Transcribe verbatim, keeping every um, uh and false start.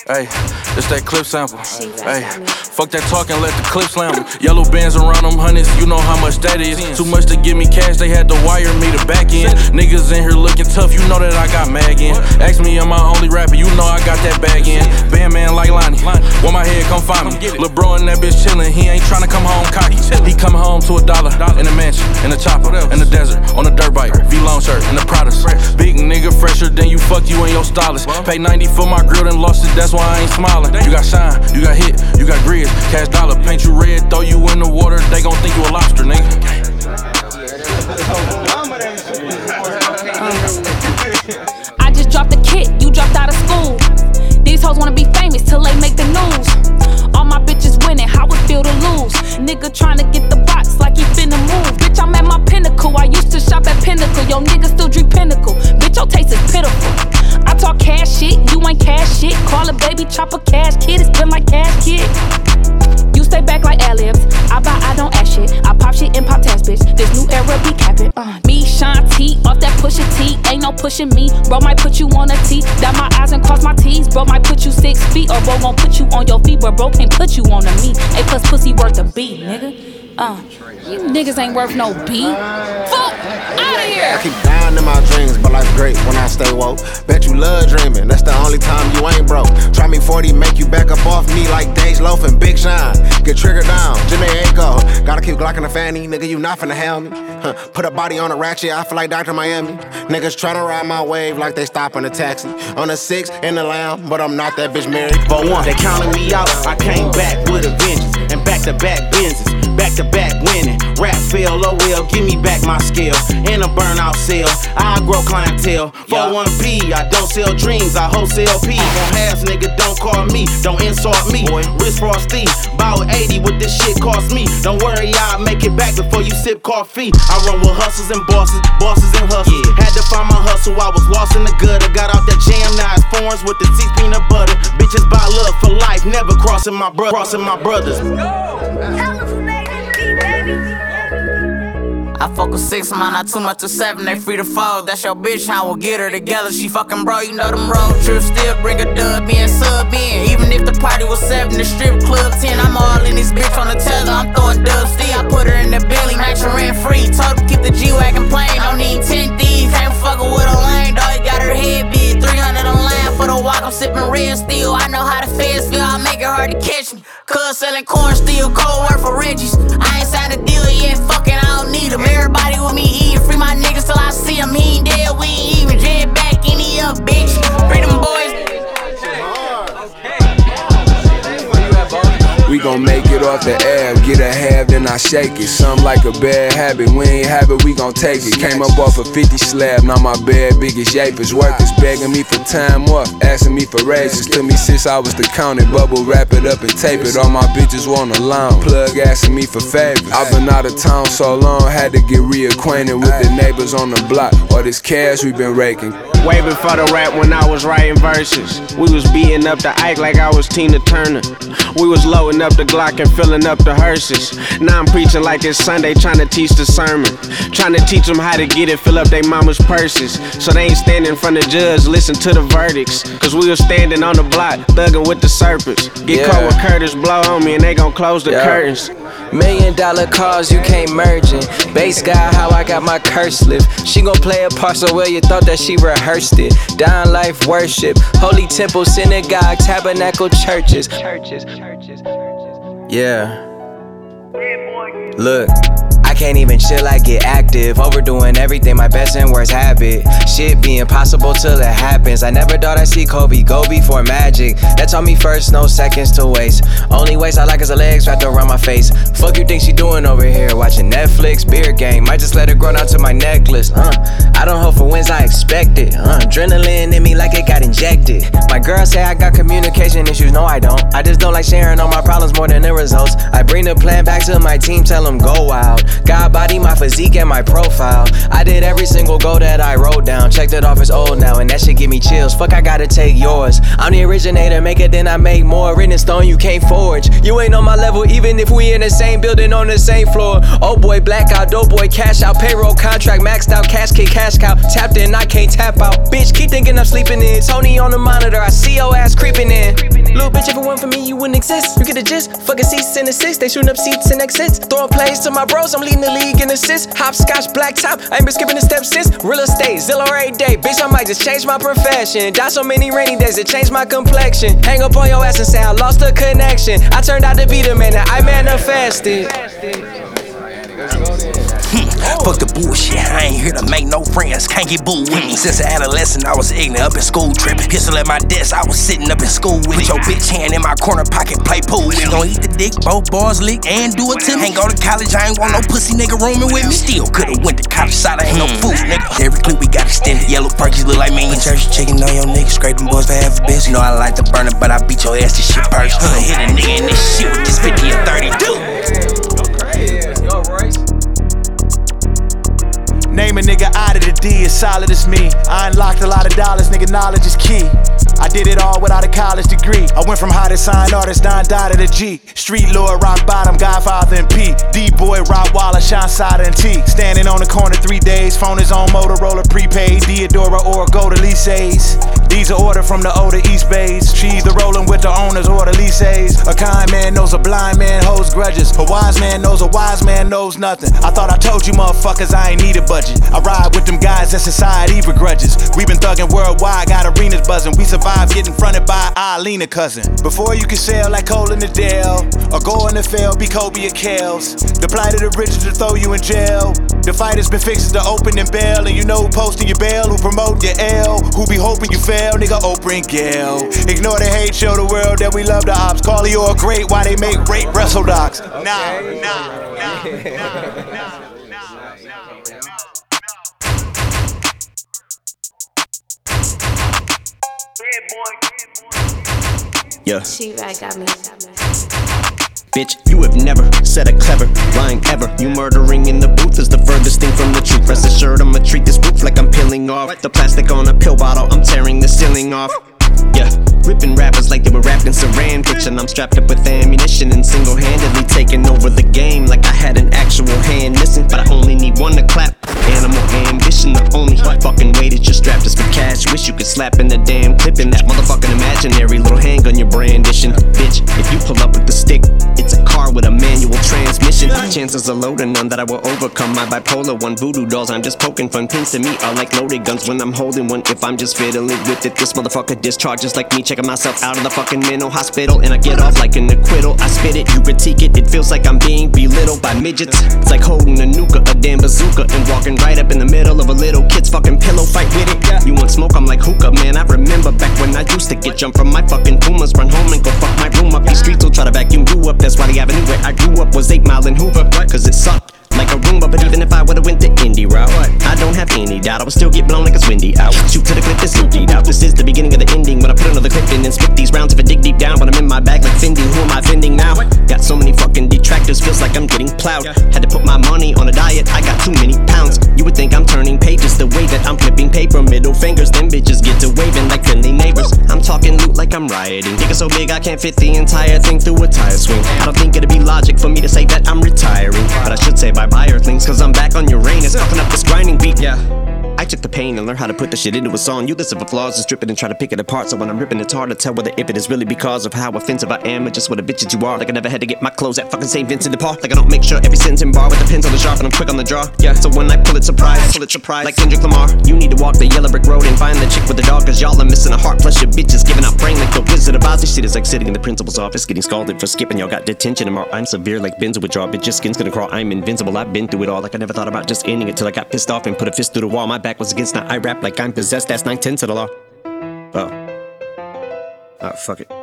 Hey, it's that clip sample. Hey, fuck that talking, let the clip slam. Yellow bands around them hundreds, you know how much that is. Too much to give me cash, they had to wire me to back in. Niggas in here looking tough, you know that I got mag in. Ask me, am I only rapper, you know I got that bag in. Band man like Lonnie, want my head, come find me. Lil' bro and that bitch chillin', he ain't tryna come home cocky. He coming home to a dollar, in a mansion, in a chopper, in the desert, on a dirt bike, V-Long shirt, in the Pradas. Big nigga fresher than you, fuck you and your stylist. Pay ninety for my grill and lost it, that's why I ain't smiling. You got shine, you got hit, you got grizz, cash dollar, paint you red, throw you in the water, they gon' think you a lobster, nigga. I just dropped a kid, you dropped out of school. These hoes wanna be famous till they make the news. All my bitches winning, how it feel to lose? Nigga tryna get the box like he finna move. Bitch, I'm at my pinnacle, I used to shop at Pinnacle. Yo, nigga still drink Pinnacle. Bitch, your taste is pitiful. I talk cash shit, you ain't cash shit. Call a baby chopper cash kid, it's been like cash kid. You stay back like ad-libs, I buy, I don't ask shit. I pop shit and pop tags, bitch, this new era be capping. uh, Me, Sean T, off that pusha T, ain't no pushing me. Bro might put you on a T, dot my eyes and cross my T's. Bro might put you six feet, or bro gon' put you on your feet. But bro can't put you on a me. A plus pussy worth a B, nigga. Uh, you niggas ain't worth no B. Fuck, outta here. I keep dying in my dreams, but life's great when I stay woke. Bet you love dreaming, that's the only time you ain't broke. Try me forty, make you back up off me like Dej Loaf and Big Sean. Get triggered down, Jimmy Aiko. Gotta keep Glockin' the fanny, nigga, you not finna help me. Huh. Put a body on a ratchet, I feel like Doctor Miami. Niggas tryna ride my wave like they stoppin' a taxi. On a six in the lamb, but I'm not that bitch married. But one, they counted me out, I came back with a vengeance. And back to back business, back to back winning. Rap fail, oh well, give me back my skill. In a burnout sale, I grow clientele. four one P, I don't sell dreams, I wholesale P. On halves, nigga, don't call me, don't insult me. Wrist frosty, about eighty, what this shit cost me. Don't worry, I'll make it back before you sip coffee. I run with hustlers and bosses, bosses and hustles. Yeah. Had to find my hustle, I was lost in the gutter. Got out that jam, now it's foreigns with the teeth peanut butter. Bitches buy love for life, never crossing my bro, crossing my brothers. I fuck with six, man, not too much to seven, they free to fall. That's your bitch, I will get her together. She fucking bro, you know them road trips still bring a dub in, sub in. Even if the party was seven, the strip club ten. I'm all in this bitch on the tether, I'm throwing dubs still. I put her in the belly, match her rent free. Told her keep the G-Wagon plain, don't need ten thieves. Ain't fucking with a lane, dog, got her head big. three hundred on line for the walk, I'm sipping red steel. I know how the feds feel, I make it hard to catch me. Cuz selling corn steel, cold work for Reggie's. I ain't signed a deal yet, fucking I don't need them. Everybody with me eating, free my niggas till I see them. He ain't dead, we ain't even jet back, any up, bitch. Free them boys. We gon' make it off the air, get a half, then I shake it. Something like a bad habit, we ain't have it, we gon' take it. Came up off a fifty slab, now my bad biggest yapers. Workers begging me for time off, asking me for raises. Took me six hours to count it, bubble wrap it up and tape it. All my bitches want a loan, plug asking me for favors. I've been out of town so long, had to get reacquainted with the neighbors on the block. All this cash we been raking. Way before the rap when I was writing verses. We was beating up the Ike like I was Tina Turner. We was loading up the Glock and filling up the hearses. Now I'm preaching like it's Sunday, trying to teach the sermon. Trying to teach them how to get it, fill up their mama's purses. So they ain't standing in front of the judge, listen to the verdicts. Cause we was standing on the block, thugging with the serpents. Get yeah. caught with Curtis, blow on me and they gon' close the yeah. curtains. Million dollar cars, you can't merge in. Bass guy, how I got my curse lift. She gon' play a part so well you thought that she rehearsed it. Down life worship, holy temple, synagogue, tabernacle, churches. Churches, churches, churches. Yeah. Look, I can't even chill, I get active. Overdoing everything, my best and worst habit. Shit be impossible till it happens. I never thought I'd see Kobe go before Magic. That taught me first, no seconds to waste. Only waste I like is her legs wrapped around my face. Fuck you think she doing over here? Watching Netflix, beer game. Might just let her grow down to my necklace. Uh, I don't hope for wins, I expect it. Uh, adrenaline in me like it got injected. My girl say I got communication issues, no I don't. I just don't like sharing all my problems more than the results. I bring the plan back to my team, tell them go wild. God body, my physique, and my profile. I did every single goal that I wrote down. Checked it off, it's old now, and that shit give me chills. Fuck, I gotta take yours. I'm the originator, make it, then I make more. Written in stone, you can't forge. You ain't on my level, even if we in the same building on the same floor. Oh boy, blackout, dope boy, cash out. Payroll contract, maxed out, cash kick, cash cow. Tapped in, I can't tap out. Bitch, keep thinking I'm sleeping in. Tony on the monitor, I see your ass creeping in. Little bitch, if it weren't for me, you wouldn't exist. You get the gist, fucking seats and assists. They shooting up seats and exits. Throwing plays to my bros, I'm leading the league in assists. Hopscotch, black top, I ain't been skipping the steps since. Real estate, Zillow every day. Bitch, I might just change my profession. Die so many rainy days, it changed my complexion. Hang up on your ass and say I lost the connection. I turned out to be the man that I manifested. Fuck the bullshit, I ain't here to make no friends. Can't get booed with me. Since an adolescent, I was ignorant, up in school tripping. Pistol at my desk, I was sitting up in school with. Put your bitch hand in my corner pocket, play pool with. She gon' eat the dick, both bars lick, and do it to me. Ain't go to college, I ain't want no pussy nigga rooming with me. Still could've went to college side, I ain't no fool, nigga. Every clip we got extended, yellow perkies look like me. When church chicken on your nigga, scrape them boys for half a bitch. You know I like to burn it, but I beat your ass, this shit burst. Huh, hit a nigga in this shit with this fifty or thirty-two. Yo, Royce. Name a nigga out of the D as solid as me. I unlocked a lot of dollars, nigga, knowledge is key. I did it all without a college degree. I went from high to sign artist, Don Dot to the G. Street lord, rock bottom, Godfather and P. D-boy, Rottweiler, Sean Sada and T. Standing on the corner three days, phone is on Motorola prepaid. Deodora or go to Lisa's. These are ordered from the older East Bays. She either rolling with the owners or the Lisa's. A kind man knows a blind man holds grudges. A wise man knows a wise man knows nothing. I thought I told you motherfuckers I ain't need a budget. I ride with them guys that society begrudges. We been thugging worldwide, got arenas buzzing. We survived getting fronted by Eileen, a cousin. Before you can sail like Cole in the Dale, or go in the field, be Kobe or Kales. The plight of the rich is to throw you in jail. The fight has been fixed to open and bail. And you know who posting your bail, who promote your L, who be hoping you fail, nigga Oprah and Gail. Ignore the hate, show the world that we love the ops. Call you all great, why they make rape wrestle docs. Nah, nah, nah, nah, nah. Yeah. She right got me. Bitch, you have never said a clever line ever. You murdering in the booth is the furthest thing from the truth. Rest assured, I'ma treat this roof like I'm peeling off the plastic on a pill bottle. I'm tearing the ceiling off. Yeah, ripping rappers like they were wrapped in saran. Bitchin', I'm strapped up with ammunition and single-handedly taking over the game like I had an actual hand missing. But I only need one to clap. Animal ambition, the only fucking way that you're strapped is for cash. Wish you could slap in the damn clip in that motherfucking imaginary little handgun you're brandishing. Bitch, if you pull up with the stick, it's a car with a manual transmission. Chances are low to none that I will overcome my bipolar one. Voodoo dolls, I'm just poking fun. Pins to me are like loaded guns when I'm holding one. If I'm just fiddling with it, this motherfucker discharges like me. Checking myself out of the fucking mental hospital, and I get off like an acquittal. I spit it, you critique it. It feels like I'm being belittled by midgets. It's like holding a nuka, a damn bazooka, and walking right up in the middle of a little kid's fucking pillow fight with it. You want smoke? I'm like hookah, man. I remember back when I used to get jumped from my fucking Pumas. Run home and go fuck my room up. These streets will try to vacuum you up. That's why the avenue where I grew up was eight Mile and Hoover. Cause it sucked like a Roomba. But even if I would've went the indie route, I don't have any doubt I would still get blown like it's windy out. Shoot to the clip, it's emptied out. This is the beginning of the ending when I put another clip in and spit these rounds. If I dig deep down, when I'm in my bag like Fendi, who am I offending now? Got so many fucking detractors, feels like I'm getting plowed. Had to put my money on a diet, I got too many pounds. You would think I'm turning pages the way that I'm flipping paper. Middle fingers, them bitches get to waving like friendly neighbors. I'm talking loot like I'm rioting. Nigga so big I can't fit the entire thing through a tire swing. I don't think it'd be logic for me to say that I'm retiring, but I should say bye-bye Earthlings, cause I'm back on Uranus, fucking up this grinding beat. Yeah, I took the pain and learned how to put the shit into a song. You listen for flaws and strip it and try to pick it apart. So when I'm ripping, it's hard to tell whether if it is really because of how offensive I am or just what a bitch that you are. Like I never had to get my clothes at fucking Saint Vincent de Paul. Like I don't make sure every sentence in bar with the pins on the sharp and I'm quick on the draw. Yeah, so when I pull it surprise, pull it surprise. Like Kendrick Lamar, you need to walk the yellow brick road and find the chick with the dog, cause y'all are missing a heart. Plus your bitches giving out brain like the Wizard of Oz. This shit is like sitting in the principal's office getting scalded for skipping. Y'all got detention tomorrow. I'm severe like Benzo withdrawal, bitch your skin's gonna crawl. I'm invincible, I've been through it all. Like I never thought about just ending it till I got pissed off and put a fist through the wall. My back was against, now I rap like I'm possessed. That's nine tenths of the law. Oh. Oh, fuck it.